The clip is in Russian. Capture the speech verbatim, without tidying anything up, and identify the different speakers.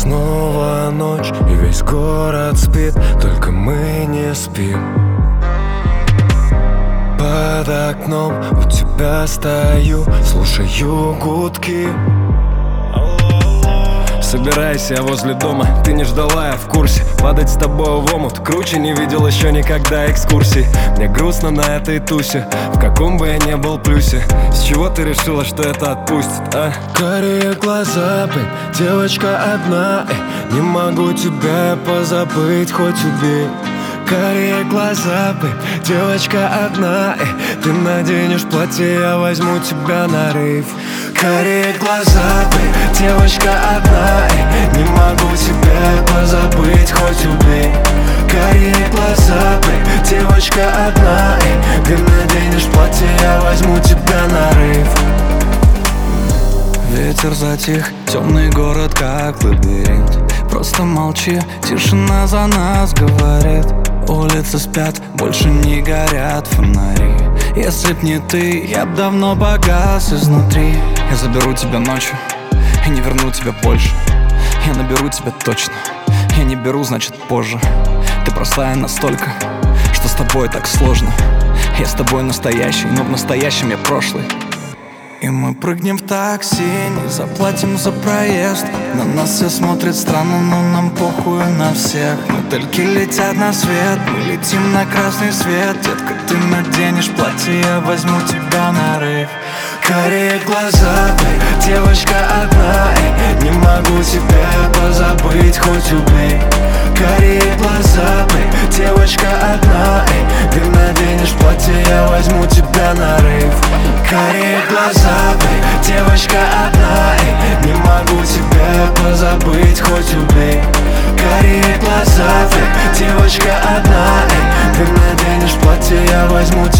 Speaker 1: снова ночь, и весь город спит, только мы не спим. Под окном у тебя стою, слушаю гудки.
Speaker 2: Собирайся возле дома, ты не ждала, я в курсе. Падать с тобой в омут круче, не видел еще никогда экскурсий. Мне грустно на этой тусе, в каком бы я ни был плюсе. С чего ты решила, что это отпустит, а?
Speaker 1: Карие глаза, бэй, девочка одна, эй, не могу тебя позабыть, хоть убей. Карие глаза, бэй, девочка одна, эй, ты наденешь платье, я возьму тебя на рейв. Карие глаза, бэй, девочка одна, эй, не могу тебя позабыть, хоть убей. Карие глаза, бэй, девочка одна, эй, ты наденешь платье, я возьму тебя на рейв.
Speaker 3: Ветер затих, темный город как лабиринт. Просто молчи, тишина за нас говорит. Улицы спят, больше не горят фонари. Если б не ты, я б давно погас изнутри. Я заберу тебя ночью и не верну тебя больше. Я наберу тебя точно, я не беру, значит позже. Ты простая настолько, что с тобой так сложно. Я с тобой настоящий, но в настоящем я прошлый. И мы прыгнем в такси, не заплатим за проезд. На нас все смотрят странно, но нам похуй на всех. Мотыльки летят на свет, мы летим на красный свет. Детка, ты наденешь платье, я возьму тебя на рейв.
Speaker 1: Карие глаза, бэй, девочка одна, эй, не могу тебя позабыть, хоть убей. Карие глаза, бэй, девочка одна, эй, ты наденешь платье, я возьму тебя на рейв. Карие глаза, бэй, девочка одна, эй, не могу тебя позабыть, хоть убей. Карие глаза, бэй, девочка одна, эй, ты наденешь платье, я возьму тебя